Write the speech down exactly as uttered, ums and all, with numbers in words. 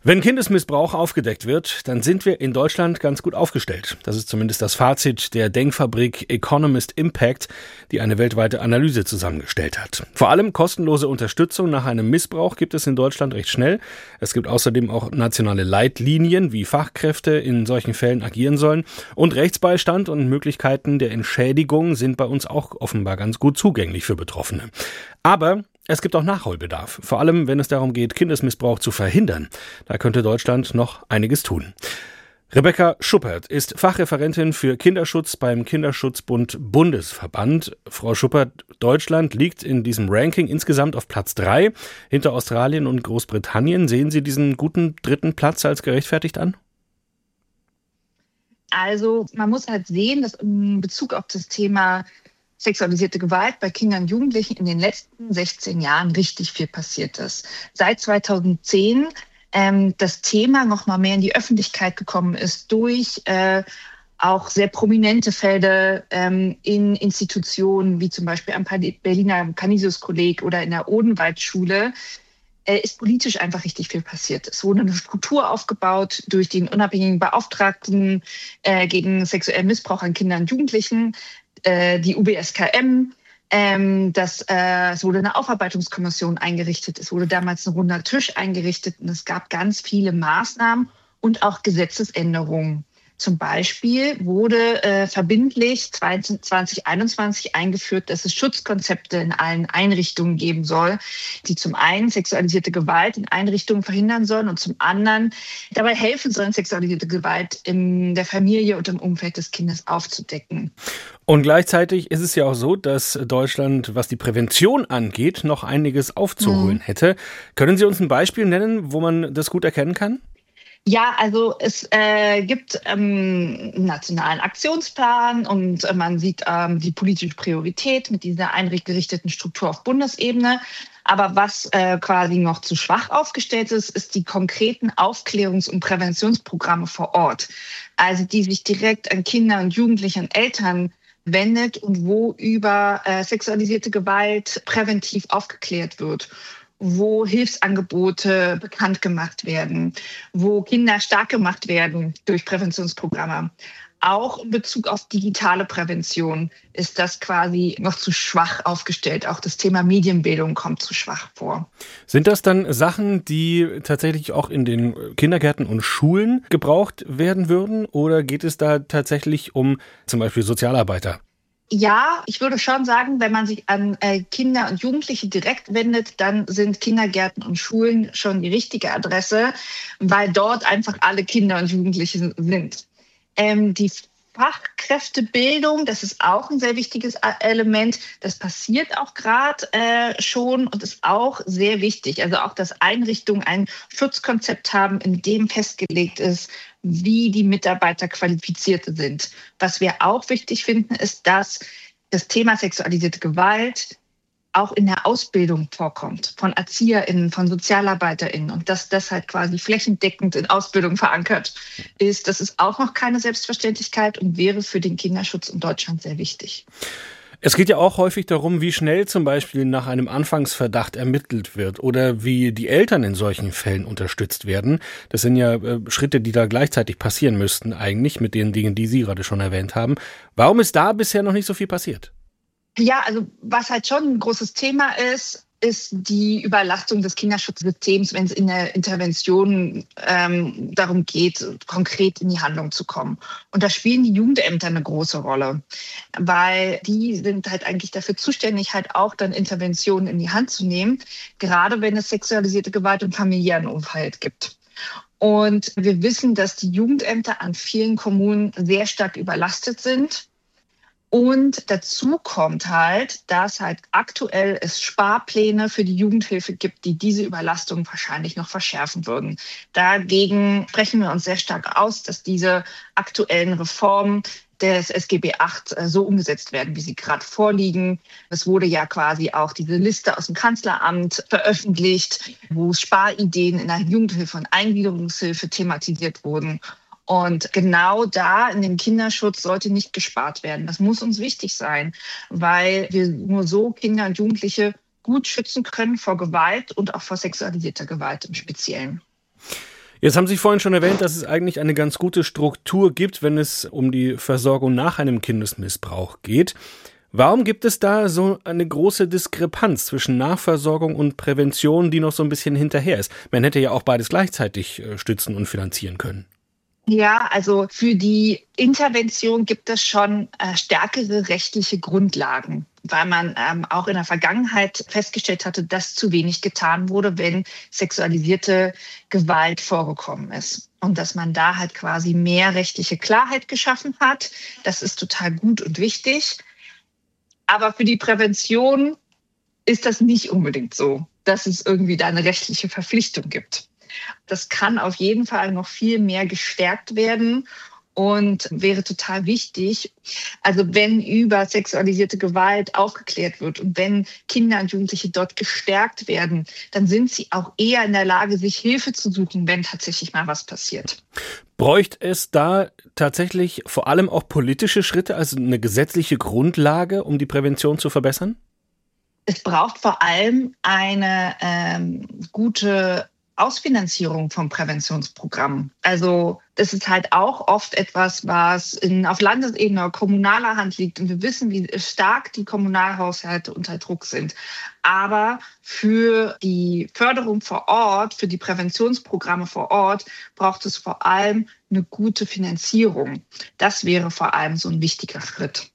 Wenn Kindesmissbrauch aufgedeckt wird, dann sind wir in Deutschland ganz gut aufgestellt. Das ist zumindest das Fazit der Denkfabrik Economist Impact, die eine weltweite Analyse zusammengestellt hat. Vor allem kostenlose Unterstützung nach einem Missbrauch gibt es in Deutschland recht schnell. Es gibt außerdem auch nationale Leitlinien, wie Fachkräfte in solchen Fällen agieren sollen. Und Rechtsbeistand und Möglichkeiten der Entschädigung sind bei uns auch offenbar ganz gut zugänglich für Betroffene. Aber es gibt auch Nachholbedarf, vor allem wenn es darum geht, Kindesmissbrauch zu verhindern. Da könnte Deutschland noch einiges tun. Rebecca Schuppert ist Fachreferentin für Kinderschutz beim Kinderschutzbund Bundesverband. Frau Schuppert, Deutschland liegt in diesem Ranking insgesamt auf Platz drei, hinter Australien und Großbritannien. Sehen Sie diesen guten dritten Platz als gerechtfertigt an? Also man muss halt sehen, dass in Bezug auf das Thema sexualisierte Gewalt bei Kindern und Jugendlichen in den letzten sechzehn Jahren richtig viel passiert ist. Seit zweitausendzehn ähm, das Thema noch mal mehr in die Öffentlichkeit gekommen ist durch äh, auch sehr prominente Fälle ähm, in Institutionen wie zum Beispiel am Berliner Canisius-Kolleg oder in der Odenwaldschule, äh, ist politisch einfach richtig viel passiert. Es wurde eine Struktur aufgebaut durch den unabhängigen Beauftragten äh, gegen sexuellen Missbrauch an Kindern und Jugendlichen, die U B S K M, ähm, das, äh, es wurde eine Aufarbeitungskommission eingerichtet, es wurde damals ein runder Tisch eingerichtet und es gab ganz viele Maßnahmen und auch Gesetzesänderungen. Zum Beispiel wurde äh, verbindlich zwanzig einundzwanzig eingeführt, dass es Schutzkonzepte in allen Einrichtungen geben soll, die zum einen sexualisierte Gewalt in Einrichtungen verhindern sollen und zum anderen dabei helfen sollen, sexualisierte Gewalt in der Familie und im Umfeld des Kindes aufzudecken. Und gleichzeitig ist es ja auch so, dass Deutschland, was die Prävention angeht, noch einiges aufzuholen mhm. hätte. Können Sie uns ein Beispiel nennen, wo man das gut erkennen kann? Ja, also es äh, gibt ähm, einen nationalen Aktionsplan und äh, man sieht ähm, die politische Priorität mit dieser eingerichteten Struktur auf Bundesebene. Aber was äh, quasi noch zu schwach aufgestellt ist, ist die konkreten Aufklärungs- und Präventionsprogramme vor Ort. Also die sich direkt an Kinder und Jugendliche und Eltern wendet und wo über äh, sexualisierte Gewalt präventiv aufgeklärt wird, wo Hilfsangebote bekannt gemacht werden, wo Kinder stark gemacht werden durch Präventionsprogramme. Auch in Bezug auf digitale Prävention ist das quasi noch zu schwach aufgestellt. Auch das Thema Medienbildung kommt zu schwach vor. Sind das dann Sachen, die tatsächlich auch in den Kindergärten und Schulen gebraucht werden würden? Oder geht es da tatsächlich um zum Beispiel Sozialarbeiter? Ja, ich würde schon sagen, wenn man sich an äh, Kinder und Jugendliche direkt wendet, dann sind Kindergärten und Schulen schon die richtige Adresse, weil dort einfach alle Kinder und Jugendliche sind. Ähm, die Fachkräftebildung, das ist auch ein sehr wichtiges Element. Das passiert auch gerade äh, schon und ist auch sehr wichtig. Also auch, dass Einrichtungen ein Schutzkonzept haben, in dem festgelegt ist, wie die Mitarbeiter qualifiziert sind. Was wir auch wichtig finden, ist, dass das Thema sexualisierte Gewalt auch in der Ausbildung vorkommt, von ErzieherInnen, von SozialarbeiterInnen und dass das halt quasi flächendeckend in Ausbildung verankert ist. Das ist auch noch keine Selbstverständlichkeit und wäre für den Kinderschutz in Deutschland sehr wichtig. Es geht ja auch häufig darum, wie schnell zum Beispiel nach einem Anfangsverdacht ermittelt wird oder wie die Eltern in solchen Fällen unterstützt werden. Das sind ja äh, Schritte, die da gleichzeitig passieren müssten eigentlich mit den Dingen, die Sie gerade schon erwähnt haben. Warum ist da bisher noch nicht so viel passiert? Ja, also was halt schon ein großes Thema ist, ist die Überlastung des Kinderschutzsystems, wenn es in der Intervention ähm, darum geht, konkret in die Handlung zu kommen. Und da spielen die Jugendämter eine große Rolle, weil die sind halt eigentlich dafür zuständig, halt auch dann Interventionen in die Hand zu nehmen, gerade wenn es sexualisierte Gewalt im familiären Umfeld gibt. Und wir wissen, dass die Jugendämter an vielen Kommunen sehr stark überlastet sind. Und dazu kommt halt, dass halt aktuell es Sparpläne für die Jugendhilfe gibt, die diese Überlastung wahrscheinlich noch verschärfen würden. Dagegen sprechen wir uns sehr stark aus, dass diese aktuellen Reformen des S G B acht so umgesetzt werden, wie sie gerade vorliegen. Es wurde ja quasi auch diese Liste aus dem Kanzleramt veröffentlicht, wo Sparideen in der Jugendhilfe und Eingliederungshilfe thematisiert wurden. Und genau da in dem Kinderschutz sollte nicht gespart werden. Das muss uns wichtig sein, weil wir nur so Kinder und Jugendliche gut schützen können vor Gewalt und auch vor sexualisierter Gewalt im Speziellen. Jetzt haben Sie vorhin schon erwähnt, dass es eigentlich eine ganz gute Struktur gibt, wenn es um die Versorgung nach einem Kindesmissbrauch geht. Warum gibt es da so eine große Diskrepanz zwischen Nachversorgung und Prävention, die noch so ein bisschen hinterher ist? Man hätte ja auch beides gleichzeitig stützen und finanzieren können. Ja, also für die Intervention gibt es schon äh, stärkere rechtliche Grundlagen, weil man ähm, auch in der Vergangenheit festgestellt hatte, dass zu wenig getan wurde, wenn sexualisierte Gewalt vorgekommen ist. Und dass man da halt quasi mehr rechtliche Klarheit geschaffen hat. Das ist total gut und wichtig. Aber für die Prävention ist das nicht unbedingt so, dass es irgendwie da eine rechtliche Verpflichtung gibt. Das kann auf jeden Fall noch viel mehr gestärkt werden und wäre total wichtig. Also wenn über sexualisierte Gewalt aufgeklärt wird und wenn Kinder und Jugendliche dort gestärkt werden, dann sind sie auch eher in der Lage, sich Hilfe zu suchen, wenn tatsächlich mal was passiert. Bräuchte es da tatsächlich vor allem auch politische Schritte, also eine gesetzliche Grundlage, um die Prävention zu verbessern? Es braucht vor allem eine ähm, gute Ausfinanzierung vom Präventionsprogramm. Also das ist halt auch oft etwas, was in, auf Landesebene oder kommunaler Hand liegt. Und wir wissen, wie stark die Kommunalhaushalte unter Druck sind. Aber für die Förderung vor Ort, für die Präventionsprogramme vor Ort, braucht es vor allem eine gute Finanzierung. Das wäre vor allem so ein wichtiger Schritt.